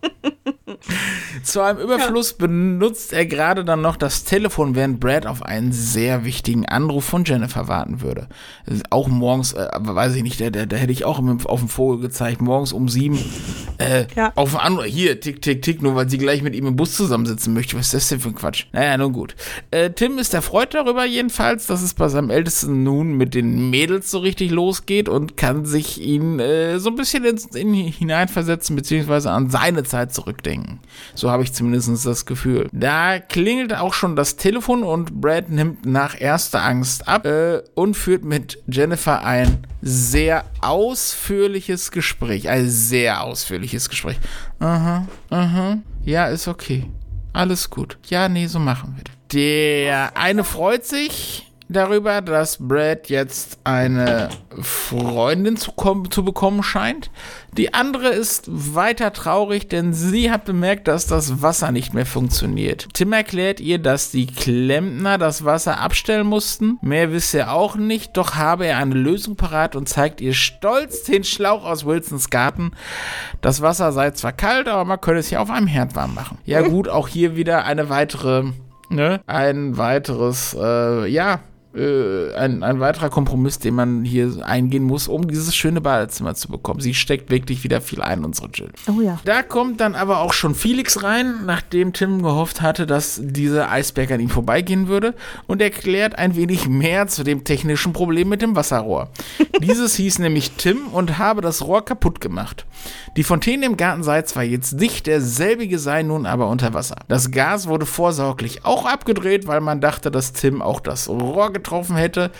Zu einem Überfluss ja. benutzt er gerade dann noch das Telefon, während Brad auf einen sehr wichtigen Anruf von Jennifer warten würde. Auch morgens, äh, weiß ich nicht, da, da, da hätte ich auch auf dem Vogel gezeigt, morgens um sieben äh, ja. auf dem Anruf, hier, tick, tick, tick, nur weil sie gleich mit ihm im Bus zusammensitzen möchte. Was ist das denn für ein Quatsch? Naja, nun gut. Äh, Tim ist erfreut darüber jedenfalls, dass es bei seinem Ältesten nun mit den Mädels so richtig losgeht und kann sich ihn äh, so ein bisschen ins, in, hineinversetzen, beziehungsweise an seine Zeit zurückdenken. So habe ich zumindest das Gefühl. Da klingelt auch schon das Telefon und Brad nimmt nach erster Angst ab äh, und führt mit Jennifer ein sehr ausführliches Gespräch. Ein sehr ausführliches Gespräch. Aha, aha. Ja, ist okay. Alles gut. Ja, nee, so machen wir das. Der eine freut sich darüber, dass Brad jetzt eine Freundin zu, kom- zu bekommen scheint. Die andere ist weiter traurig, denn sie hat bemerkt, dass das Wasser nicht mehr funktioniert. Tim erklärt ihr, dass die Klempner das Wasser abstellen mussten. Mehr wisse er auch nicht, doch habe er eine Lösung parat und zeigt ihr stolz den Schlauch aus Wilsons Garten. Das Wasser sei zwar kalt, aber man könne es ja auf einem Herd warm machen. Ja gut, auch hier wieder eine weitere, ne, ein weiteres, äh, ja, Äh, ein, ein weiterer Kompromiss, den man hier eingehen muss, um dieses schöne Badezimmer zu bekommen. Sie steckt wirklich wieder viel ein, unsere Jill. Oh ja. Da kommt dann aber auch schon Felix rein, nachdem Tim gehofft hatte, dass dieser Eisberg an ihm vorbeigehen würde, und erklärt ein wenig mehr zu dem technischen Problem mit dem Wasserrohr. Dieses hieß nämlich Tim und habe das Rohr kaputt gemacht. Die Fontäne im Garten sei zwar jetzt dicht, derselbige sei nun aber unter Wasser. Das Gas wurde vorsorglich auch abgedreht, weil man dachte, dass Tim auch das Rohr getroffen hätte,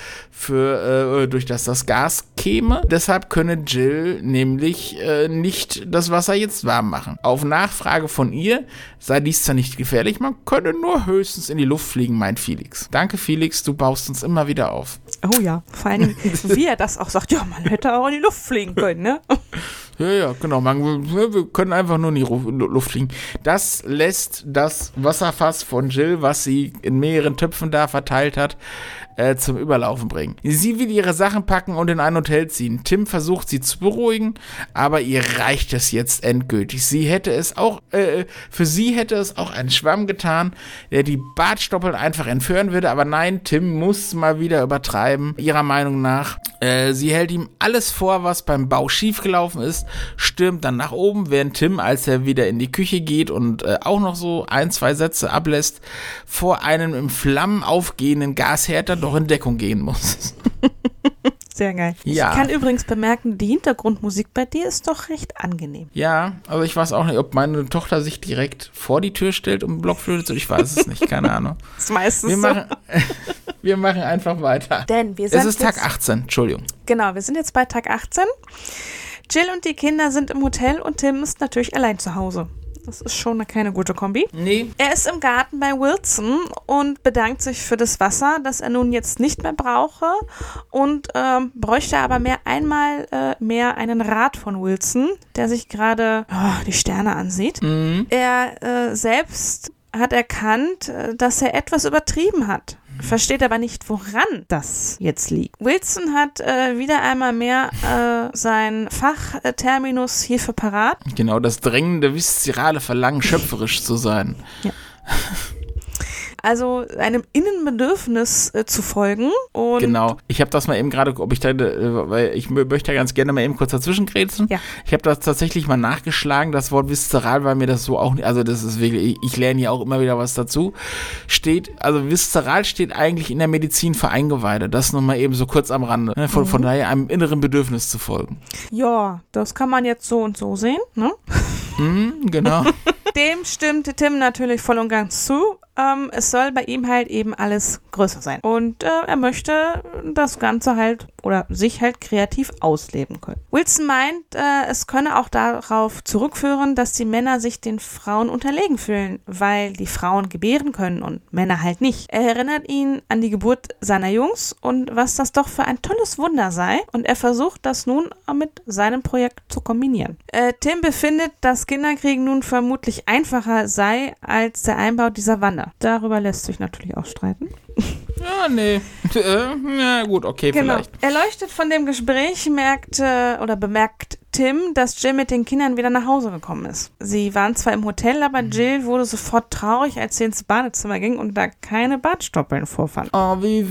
für, äh, durch das das Gas käme. Deshalb könne Jill nämlich äh, nicht das Wasser jetzt warm machen. Auf Nachfrage von ihr sei dies zwar nicht gefährlich, man könne nur höchstens in die Luft fliegen, meint Felix. Danke, Felix, du baust uns immer wieder auf. Oh ja, vor allem, wie er das auch sagt, ja, man hätte auch in die Luft fliegen können, ne? Ja, ja, genau. Man, wir, wir können einfach nur in die Luft fliegen. Das lässt das Wasserfass von Jill, was sie in mehreren Töpfen da verteilt hat, äh, zum Überlaufen bringen. Sie will ihre Sachen packen und in ein Hotel ziehen. Tim versucht, sie zu beruhigen, aber ihr reicht es jetzt endgültig. Sie hätte es auch, äh, für sie hätte es auch ein Schwamm getan, der die Bartstoppeln einfach entfernen würde, aber nein, Tim muss mal wieder übertreiben, ihrer Meinung nach. Äh, sie hält ihm alles vor, was beim Bau schiefgelaufen ist, stürmt dann nach oben, während Tim, als er wieder in die Küche geht und äh, auch noch so ein, zwei Sätze ablässt, vor einem in Flammen aufgehenden Gasherd dann doch in Deckung gehen muss. Sehr geil. Ja. Ich kann übrigens bemerken, die Hintergrundmusik bei dir ist doch recht angenehm. Ja, also ich weiß auch nicht, ob meine Tochter sich direkt vor die Tür stellt, um Blockflöte zu, ich weiß es nicht, keine Ahnung. Das ist meistens wir so. Machen, wir machen einfach weiter. Denn wir sind es ist Tag jetzt, achtzehn, Entschuldigung. Genau, wir sind jetzt bei Tag achtzehn. Jill und die Kinder sind im Hotel und Tim ist natürlich allein zu Hause. Das ist schon eine keine gute Kombi. Nee. Er ist im Garten bei Wilson und bedankt sich für das Wasser, das er nun jetzt nicht mehr brauche und ähm, bräuchte aber mehr einmal äh, mehr einen Rat von Wilson, der sich gerade oh, die Sterne ansieht. Mhm. Er äh, selbst hat erkannt, äh, dass er etwas übertrieben hat. Versteht aber nicht, woran das jetzt liegt. Wilson hat äh, wieder einmal mehr äh, sein Fachterminus hierfür parat. Genau, das drängende, viszerale Verlangen, schöpferisch zu sein. Ja. Also einem Innenbedürfnis äh, zu folgen. Und genau. Ich habe das mal eben gerade, ob ich da, äh, weil ich möchte ja ganz gerne mal eben kurz dazwischen grätseln. Ja. Ich habe das tatsächlich mal nachgeschlagen, das Wort viszeral, weil mir das so auch nicht, also das ist wirklich, ich, ich lerne ja auch immer wieder was dazu. Steht, also viszeral steht eigentlich in der Medizin für Eingeweide. Das nochmal eben so kurz am Rande. Ne? Von, mhm. von daher einem inneren Bedürfnis zu folgen. Ja, das kann man jetzt so und so sehen, ne? Mhm, genau. Dem stimmt Tim natürlich voll und ganz zu. Ähm, es soll bei ihm halt eben alles größer sein. Und äh, er möchte das Ganze halt oder sich halt kreativ ausleben können. Wilson meint, äh, es könne auch darauf zurückführen, dass die Männer sich den Frauen unterlegen fühlen, weil die Frauen gebären können und Männer halt nicht. Er erinnert ihn an die Geburt seiner Jungs und was das doch für ein tolles Wunder sei. Und er versucht das nun mit seinem Projekt zu kombinieren. Äh, Tim befindet, dass Kinderkriegen nun vermutlich einfacher sei als der Einbau dieser Wanne. Darüber lässt sich natürlich auch streiten. Ja, nee. Ja, gut, okay, genau. vielleicht. Erleuchtet von dem Gespräch merkt äh, oder bemerkt Tim, dass Jill mit den Kindern wieder nach Hause gekommen ist. Sie waren zwar im Hotel, aber Jill wurde sofort traurig, als sie ins Badezimmer ging und da keine Badstoppeln vorfand. Oh, wie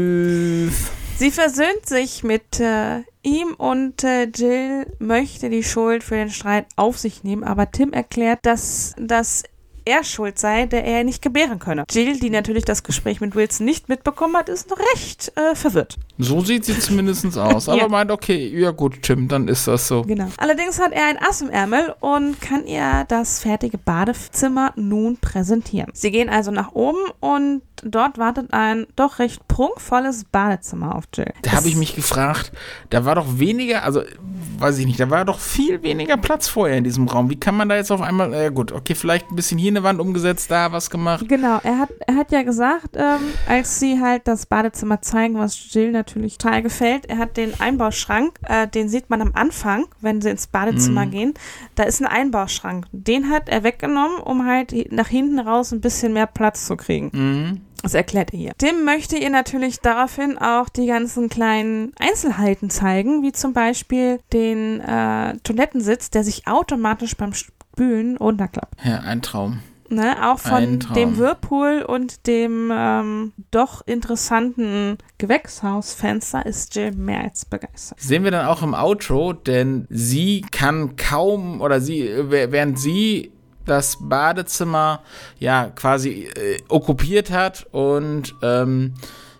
süß. Sie versöhnt sich mit äh, ihm und äh, Jill möchte die Schuld für den Streit auf sich nehmen, aber Tim erklärt, dass das er schuld sei, der er nicht gebären könne. Jill, die natürlich das Gespräch mit Wilson nicht mitbekommen hat, ist noch recht äh, verwirrt. So sieht sie zumindest aus. Aber ja. meint, okay, ja gut, Tim, dann ist das so. Genau. Allerdings hat er ein Ass im Ärmel und kann ihr das fertige Badezimmer nun präsentieren. Sie gehen also nach oben und dort wartet ein doch recht prunkvolles Badezimmer auf Jill. Da habe ich mich gefragt, da war doch weniger, also weiß ich nicht, da war doch viel weniger Platz vorher in diesem Raum. Wie kann man da jetzt auf einmal, äh gut, okay, vielleicht ein bisschen hier eine Wand umgesetzt, da was gemacht. Genau, er hat, er hat ja gesagt, ähm, als sie halt das Badezimmer zeigen, was Jill natürlich total gefällt, er hat den Einbauschrank, äh, den sieht man am Anfang, wenn sie ins Badezimmer mm. gehen, da ist ein Einbauschrank. Den hat er weggenommen, um halt nach hinten raus ein bisschen mehr Platz zu kriegen. Mhm. Das erklärt er hier. Tim möchte ihr natürlich daraufhin auch die ganzen kleinen Einzelheiten zeigen, wie zum Beispiel den äh, Toilettensitz, der sich automatisch beim Spülen runterklappt. Ja, ein Traum. Ne, auch von dem Whirlpool und dem ähm, doch interessanten Gewächshausfenster ist Jill mehr als begeistert. Sehen wir dann auch im Outro, denn sie kann kaum, oder sie, während sie das Badezimmer ja quasi äh, okkupiert hat und ähm,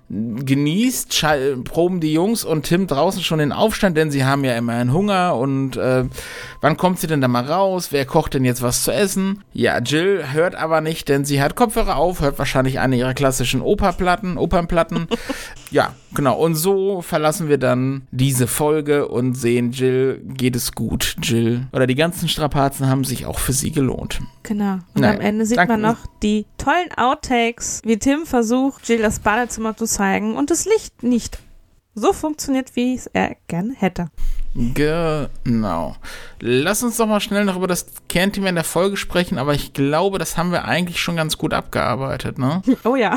genießt, schall, proben die Jungs und Tim draußen schon den Aufstand, denn sie haben ja immerhin Hunger und äh, wann kommt sie denn da mal raus? Wer kocht denn jetzt was zu essen? Ja, Jill hört aber nicht, denn sie hat Kopfhörer auf, hört wahrscheinlich eine ihrer klassischen Operplatten, Opernplatten. Ja, genau. Und so verlassen wir dann diese Folge und sehen, Jill geht es gut. Jill oder die ganzen Strapazen haben sich auch für sie gelohnt. Genau. Und naja, am Ende sieht danke. man noch die tollen Outtakes, wie Tim versucht, Jill das Badezimmer zu zeigen und das Licht nicht so funktioniert, wie es er gerne hätte. Genau. Lass uns doch mal schnell noch über das Kernthema in der Folge sprechen, aber ich glaube, das haben wir eigentlich schon ganz gut abgearbeitet, ne? Oh ja.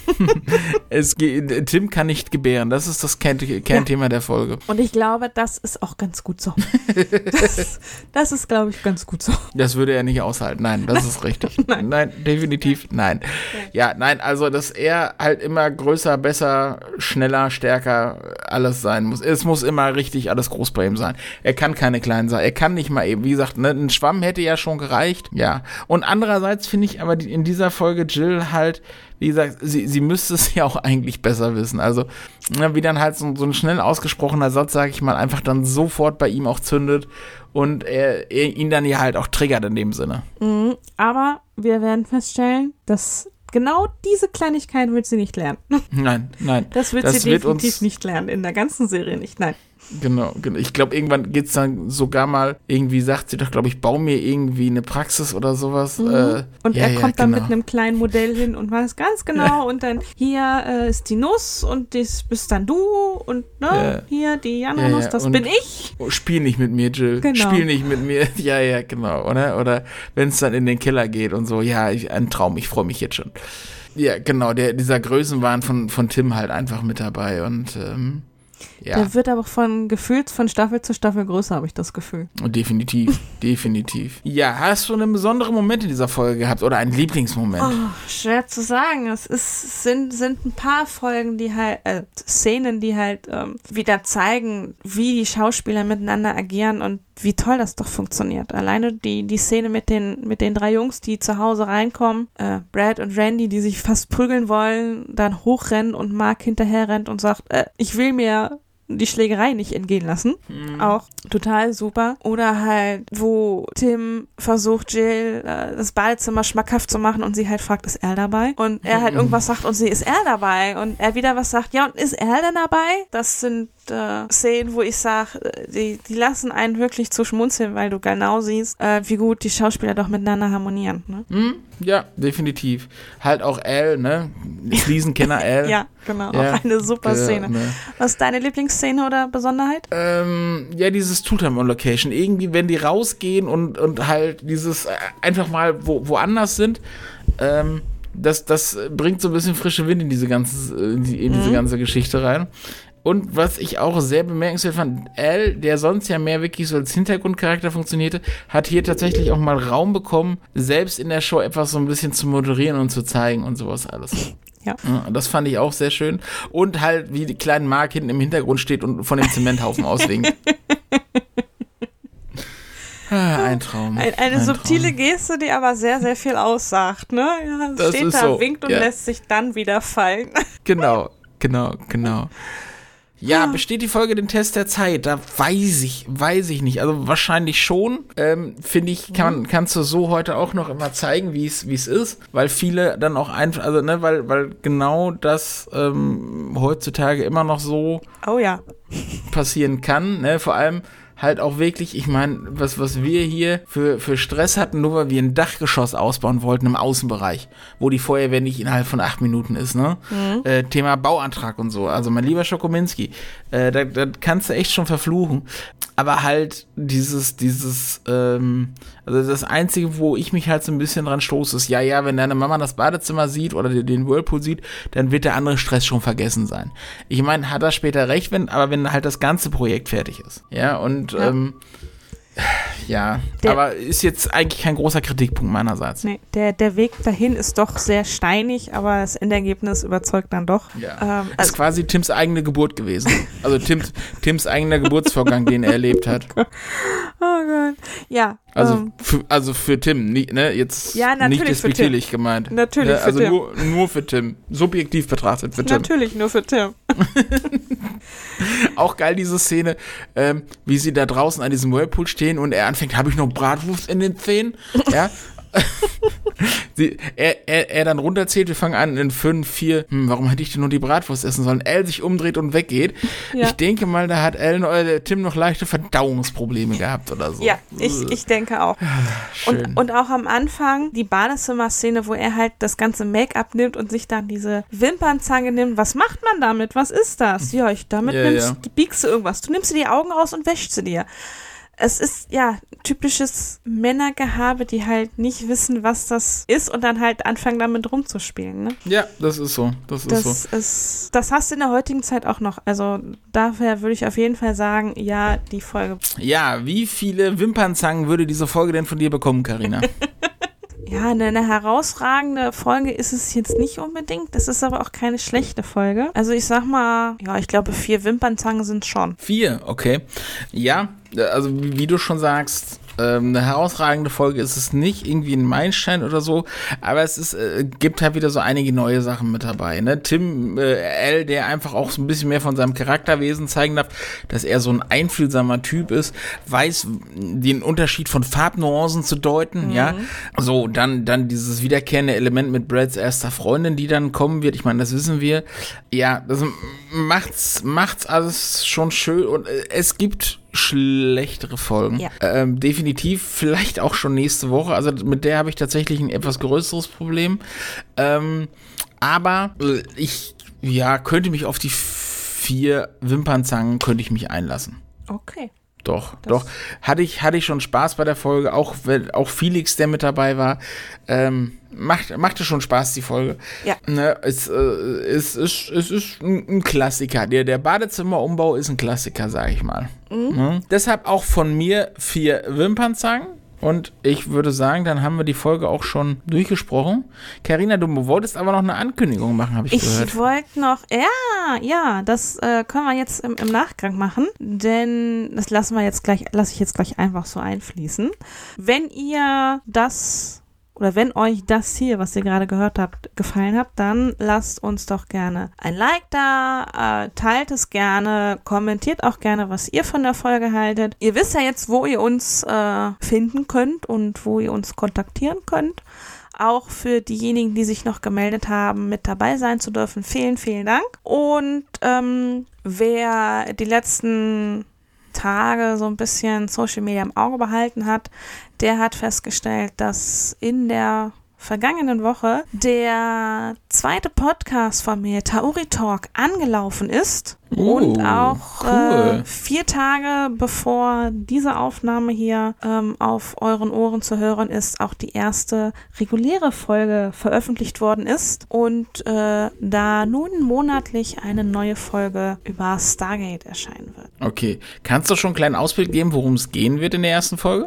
es ge- Tim kann nicht gebären, das ist das Kern- Kernthema ja. der Folge. Und ich glaube, das ist auch ganz gut so. das, das ist, glaube ich, ganz gut so. Das würde er nicht aushalten, nein, das ist richtig. Nein. nein, definitiv nein. Ja, nein, also, dass er halt immer größer, besser, schneller, stärker alles sein muss. Es muss immer richtig alles groß bei ihm sein. Er kann keine kleinen sein. Er kann nicht mal eben, wie gesagt, ne, ein Schwamm hätte ja schon gereicht. Ja. Und andererseits finde ich aber die, in dieser Folge Jill halt, wie gesagt, sie, sie müsste es ja auch eigentlich besser wissen. Also, ne, wie dann halt so, so ein schnell ausgesprochener Satz, sage ich mal, einfach dann sofort bei ihm auch zündet und er, er ihn dann ja halt auch triggert in dem Sinne. Mhm, aber wir werden feststellen, dass genau diese Kleinigkeit wird sie nicht lernen. Nein, nein. Das wird das sie wird definitiv uns nicht lernen, in der ganzen Serie nicht, nein. Genau, genau. Ich glaube, irgendwann geht's dann sogar mal, irgendwie sagt sie doch, glaube ich, bau mir irgendwie eine Praxis oder sowas. Mhm. Äh, und ja, er ja, kommt dann genau. mit einem kleinen Modell hin und weiß ganz genau ja. und dann hier äh, ist die Nuss und das bist dann du und ne, ja. hier die Ananuss, ja, ja. das und bin ich. Spiel nicht mit mir, Jill. Genau. Spiel nicht mit mir. Ja, ja, genau. Oder, oder wenn es dann in den Keller geht und so, ja, ich, ein Traum, ich freue mich jetzt schon. Ja, genau, der, dieser Größenwahn von, von Tim halt einfach mit dabei und ähm, ja. Der wird aber von gefühlt von Staffel zu Staffel größer, habe ich das Gefühl. Definitiv, definitiv. Ja, hast du einen besonderen Moment in dieser Folge gehabt oder einen Lieblingsmoment? Oh, schwer zu sagen. Es ist, sind, sind ein paar Folgen, die halt, äh, Szenen, die halt ähm, wieder zeigen, wie die Schauspieler miteinander agieren und wie toll das doch funktioniert. Alleine die, die Szene mit den, mit den drei Jungs, die zu Hause reinkommen, äh, Brad und Randy, die sich fast prügeln wollen, dann hochrennen und Mark hinterher rennt und sagt, äh, ich will mir die Schlägerei nicht entgehen lassen. Mhm. Auch total super. Oder halt, wo Tim versucht, Jill äh, das Badezimmer schmackhaft zu machen und sie halt fragt, ist er dabei? Und er halt irgendwas sagt und sie, ist er dabei? Und er wieder was sagt, ja, und ist er denn dabei? Das sind äh, Szenen, wo ich sage, die, die lassen einen wirklich zu schmunzeln, weil du genau siehst, äh, wie gut die Schauspieler doch miteinander harmonieren. Ne? Mhm. Ja, definitiv. Halt auch Al, ne? Fliesenkenner Al. Ja, genau. Ja, auch eine super Szene. Äh, ne. Was ist deine Lieblingsszene oder Besonderheit? Ähm, ja, dieses Two-Time-On-Location. Irgendwie, wenn die rausgehen und, und halt dieses äh, einfach mal wo, woanders sind, ähm, das, das bringt so ein bisschen frische Wind in diese ganze, in, die, in diese mhm. ganze Geschichte rein. Und was ich auch sehr bemerkenswert fand, Al, der sonst ja mehr wirklich so als Hintergrundcharakter funktionierte, hat hier tatsächlich auch mal Raum bekommen, selbst in der Show etwas so ein bisschen zu moderieren und zu zeigen und sowas alles. Ja. ja. Das fand ich auch sehr schön. Und halt, wie die kleine Mark hinten im Hintergrund steht und von dem Zementhaufen auswinkt. Ah, ein Traum. Ein, eine ein subtile Traum. Geste, die aber sehr, sehr viel aussagt, ne? Ja, das steht ist da, so. winkt und ja. lässt sich dann wieder fallen. Genau, genau, genau. Ja, besteht die Folge den Test der Zeit? Da weiß ich, weiß ich nicht. Also wahrscheinlich schon. Ähm, finde ich, kann, kannst du so heute auch noch immer zeigen, wie es wie es ist, weil viele dann auch einfach, also ne, weil weil genau das ähm, heutzutage immer noch so oh ja. passieren kann. Ne, vor allem halt auch wirklich, ich meine, was was wir hier für für Stress hatten, nur weil wir ein Dachgeschoss ausbauen wollten im Außenbereich, wo die Feuerwehr nicht innerhalb von acht Minuten ist, ne? Mhm. Äh, Thema Bauantrag und so. Also mein lieber Schokominski, äh, da, da kannst du echt schon verfluchen. Aber halt dieses, dieses, ähm, also das Einzige, wo ich mich halt so ein bisschen dran stoße, ist, ja, ja, wenn deine Mama das Badezimmer sieht oder den Whirlpool sieht, dann wird der andere Stress schon vergessen sein. Ich meine, hat er später recht, wenn, aber wenn halt das ganze Projekt fertig ist. Ja, und, ja. ähm, ja, der, aber ist jetzt eigentlich kein großer Kritikpunkt meinerseits. Nee, der, der Weg dahin ist doch sehr steinig, aber das Endergebnis überzeugt dann doch. Ja. Ähm, ist also quasi Tims eigene Geburt gewesen. Also Tims, Tims eigener Geburtsvorgang, den er erlebt hat. Oh Gott, ja. Also, ähm, für, also für Tim, nie, ne, jetzt ja, nicht despektierlich gemeint. Natürlich ne, für also Tim. Nur, nur für Tim, subjektiv betrachtet für Tim. Natürlich nur für Tim. Auch geil diese Szene, ähm, wie sie da draußen an diesem Whirlpool stehen und er anfängt, habe ich noch Bratwurst in den Zähnen? Ja. Sie, er, er, er dann runterzählt, wir fangen an in fünf, vier, hm, warum hätte ich denn nur die Bratwurst essen sollen? Al sich umdreht und weggeht. Ja. Ich denke mal, da hat Al, äh, Tim noch leichte Verdauungsprobleme gehabt oder so. Ja, ich, ich denke auch. Schön. Und, und auch am Anfang die Badezimmer-Szene, wo er halt das ganze Make-up nimmt und sich dann diese Wimpernzange nimmt. Was macht man damit? Was ist das? Ja, ich damit ja, nimmst, ja. biegst du irgendwas. Du nimmst dir die Augen raus und wäschst sie dir. Es ist, ja, typisches Männergehabe, die halt nicht wissen, was das ist und dann halt anfangen, damit rumzuspielen, ne? Ja, das ist so. Das, das ist so. Ist, das hast du in der heutigen Zeit auch noch. Also daher würde ich auf jeden Fall sagen, ja, die Folge. Ja, wie viele Wimpernzangen würde diese Folge denn von dir bekommen, Carina? Ja, eine, eine herausragende Folge ist es jetzt nicht unbedingt. Das ist aber auch keine schlechte Folge. Also ich sag mal, ja, ich glaube vier Wimpernzangen sind es schon. Vier, okay. Ja, also wie, wie du schon sagst, ähm, eine herausragende Folge ist es nicht, irgendwie ein Meilenstein oder so, aber es ist, äh, gibt halt wieder so einige neue Sachen mit dabei, ne? Tim äh, L., der einfach auch so ein bisschen mehr von seinem Charakterwesen zeigen darf, dass er so ein einfühlsamer Typ ist, weiß den Unterschied von Farbnuancen zu deuten, mhm. ja. So, dann, dann dieses wiederkehrende Element mit Brads erster Freundin, die dann kommen wird, ich meine, das wissen wir. Ja, das macht's, macht's alles schon schön und äh, es gibt schlechtere Folgen. Ja. Ähm, definitiv, vielleicht auch schon nächste Woche. Also mit der habe ich tatsächlich ein etwas größeres Problem. Ähm, aber äh, ich, ja, könnte mich auf die vier Wimpernzangen, könnte ich mich einlassen. Okay. Doch, das doch. Hatte ich, hatte ich schon Spaß bei der Folge, auch, auch Felix, der mit dabei war. Ähm, macht, machte schon Spaß, die Folge. Ja. Ne, es, äh, es, es, es ist ein, ein Klassiker. Der, der Badezimmerumbau ist ein Klassiker, sag ich mal. Mhm. Ne? Deshalb auch von mir vier Wimpernzangen. Und ich würde sagen, dann haben wir die Folge auch schon durchgesprochen. Carina, du wolltest aber noch eine Ankündigung machen, habe ich, ich gehört. Ich wollte noch, ja, ja, das äh, können wir jetzt im, im Nachgang machen, denn das lassen wir jetzt gleich, lasse ich jetzt gleich einfach so einfließen. Wenn ihr das oder wenn euch das hier, was ihr gerade gehört habt, gefallen hat, dann lasst uns doch gerne ein Like da, äh, teilt es gerne, kommentiert auch gerne, was ihr von der Folge haltet. Ihr wisst ja jetzt, wo ihr uns äh, finden könnt und wo ihr uns kontaktieren könnt. Auch für diejenigen, die sich noch gemeldet haben, mit dabei sein zu dürfen. Vielen, vielen Dank. Und ähm, wer die letzten Tage so ein bisschen Social Media im Auge behalten hat, der hat festgestellt, dass in der vergangenen Woche der zweite Podcast von mir, Tauri Talk, angelaufen ist. Uh, und auch cool. äh, vier Tage bevor diese Aufnahme hier ähm, auf euren Ohren zu hören ist, auch die erste reguläre Folge veröffentlicht worden ist. Und äh, da nun monatlich eine neue Folge über Stargate erscheinen wird. Okay. Kannst du schon einen kleinen Ausblick geben, worum es gehen wird in der ersten Folge?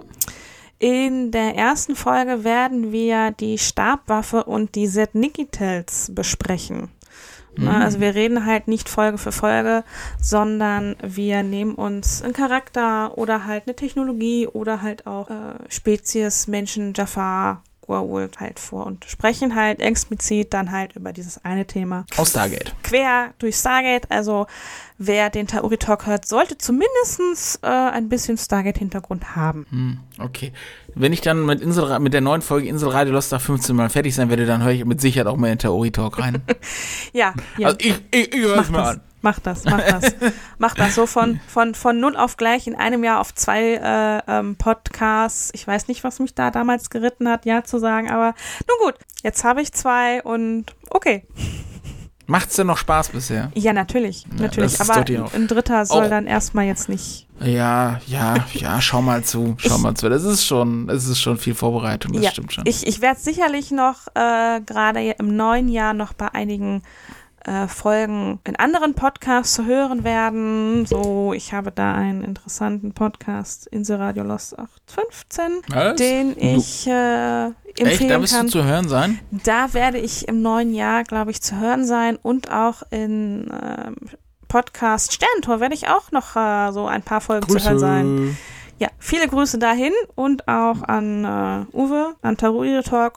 In der ersten Folge werden wir die Stabwaffe und die Zed Nikitels besprechen. Mhm. Also wir reden halt nicht Folge für Folge, sondern wir nehmen uns einen Charakter oder halt eine Technologie oder halt auch äh, Spezies, Menschen, Jafar, Goa'uld halt vor und sprechen halt explizit dann halt über dieses eine Thema. Aus Stargate. Quer durch Stargate, also wer den Tauri Talk hört, sollte zumindest äh, ein bisschen Stargate-Hintergrund haben. Hm, okay. Wenn ich dann mit, Insel, mit der neuen Folge Inselradio Lost Ark fünfzehn mal fertig sein werde, dann höre ich mit Sicherheit auch mal in den Tauri Talk rein. ja, ja. Also ich, ich, ich höre es mal an. Mach das, mach das. Mach das so von, von, von null auf gleich in einem Jahr auf zwei äh, ähm, Podcasts. Ich weiß nicht, was mich da damals geritten hat, ja zu sagen, aber nun gut, jetzt habe ich zwei und okay. Macht's denn noch Spaß bisher? Ja, natürlich, ja, natürlich. Aber ein dritter soll auch dann erstmal jetzt nicht. Ja, ja, ja, schau mal zu, schau ich, mal zu. Das ist schon, es ist schon viel Vorbereitung, das ja, stimmt schon. Ich, ich werde sicherlich noch äh, gerade im neuen Jahr noch bei einigen Äh, Folgen in anderen Podcasts zu hören werden. So, ich habe da einen interessanten Podcast, Inselradio Lost acht fünfzehn, Was? den ich äh, empfehlen Echt? Da wirst kann. du zu hören sein? Da werde ich im neuen Jahr, glaube ich, zu hören sein und auch in äh, Podcast Sterntor werde ich auch noch äh, so ein paar Folgen Grüße. zu hören sein. Ja, viele Grüße dahin und auch an äh, Uwe, an Tauri Talk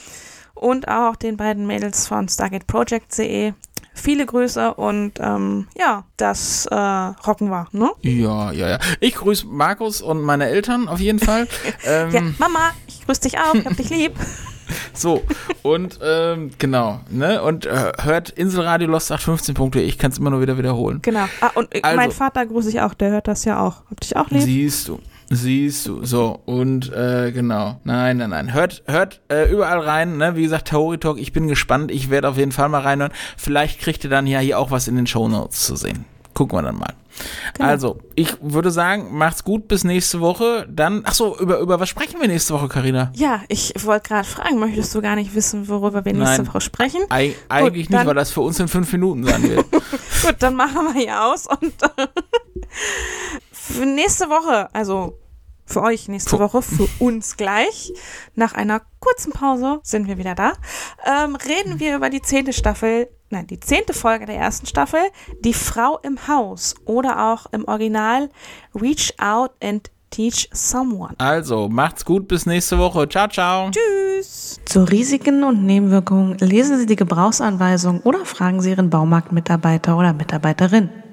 und auch den beiden Mädels von Stargate Project punkt de. Viele Grüße und ähm, ja, das äh, rocken wir, ne? Ja, ja, ja. Ich grüße Markus und meine Eltern auf jeden Fall. ähm, ja, Mama, ich grüße dich auch, ich hab dich lieb. So, und ähm, genau, ne? Und äh, hört Inselradio Lost acht fünfzehn punkt de, ich kann es immer nur wieder wiederholen. Genau. Ah, und also, mein Vater grüße ich auch, der hört das ja auch. Hab dich auch lieb. Siehst du. Siehst du, so, und äh, genau, nein, nein, nein, hört, hört äh, überall rein, ne, wie gesagt, Tauri Talk, ich bin gespannt, ich werde auf jeden Fall mal reinhören, vielleicht kriegt ihr dann ja hier auch was in den Shownotes zu sehen, gucken wir dann mal. Genau. Also, ich würde sagen, macht's gut, bis nächste Woche, dann, ach so, über, über was sprechen wir nächste Woche, Carina? Ja, ich wollte gerade fragen, möchtest du gar nicht wissen, worüber wir nächste Nein, Woche sprechen? Eig- eigentlich gut, nicht, weil das für uns in fünf Minuten sein wird. Gut, dann machen wir hier aus und für nächste Woche, also für euch nächste Woche, für uns gleich, nach einer kurzen Pause sind wir wieder da, ähm, reden wir über die zehnte Staffel, nein, die zehnte Folge der ersten Staffel, Die Frau im Haus oder auch im Original Reach Out and Teach someone. Also, macht's gut, bis nächste Woche. Ciao, ciao. Tschüss. Zu Risiken und Nebenwirkungen lesen Sie die Gebrauchsanweisung oder fragen Sie Ihren Baumarktmitarbeiter oder Mitarbeiterin.